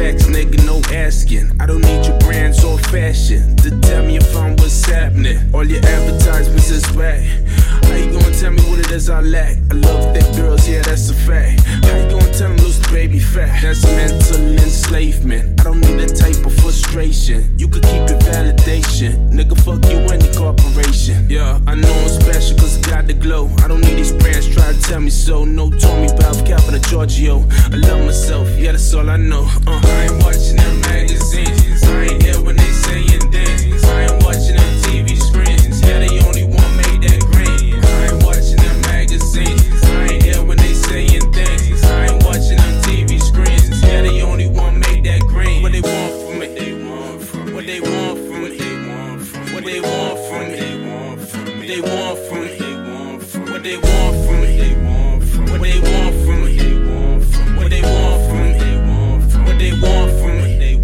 facts, nigga, no asking. I don't need your brands or fashion to tell me if I'm what's happening. All your advertisements is whack. How you gonna tell me what it is I lack? I love thick girls, yeah, that's a fact. How you gonna tell them lose the baby fat? That's mental enslavement. I don't need that type of frustration. You could keep your validation. Nigga, fuck you and the corporation. Yeah, I know I'm special cause I got the glow. I don't need these brands try to tell me so. No Tommy Balv, Calvin or Giorgio. I love myself, yeah, that's all I know. I ain't watching them magazines. I ain't here when they saying things. I ain't watching them TV screens. Yeah, they only want make that green. I ain't watching them magazines. I ain't here when they saying things. I ain't watching them TV screens. Yeah, they only want make that green. What they want from me? What they want from me? What they want from me? What they want from me? What they want from me? What they want from me? What they want from me? What they want from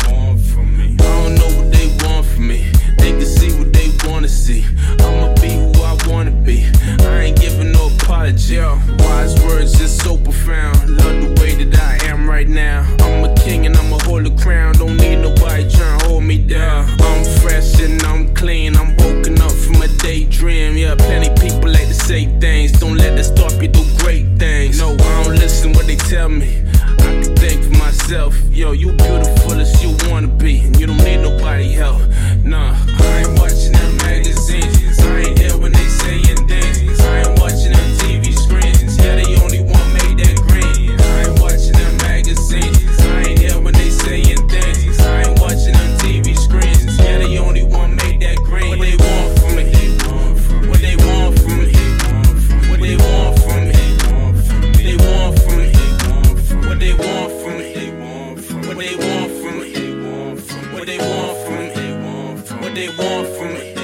me? I don't know what they want from me. They can see what they wanna see. I'ma be who I wanna be. I ain't giving no apology. Wise words just so profound. Love the way that I am right now. I'm a king and I'ma hold the crown. Don't need nobody trying to hold me down. I'm fresh and I'm clean. I'm woken up from a daydream. Yeah, plenty people like to say things. Don't let that stop you do great things. No, I don't listen what they tell me. I can think for myself. Yo, you beautiful as you wanna be, and you don't need nobody help. Nah, I ain't watching them magazines. I ain't here when they saying things. I ain't watching them TV screens. Yeah, they only want make that green. I ain't watching them magazines. I ain't here when they saying things. I ain't watching them TV screens. Yeah, they only want make that green. What they want from me? What they want from me? What they want from me? What they want from me? What they want from me? What they want from me? What they want from me? What they want from me?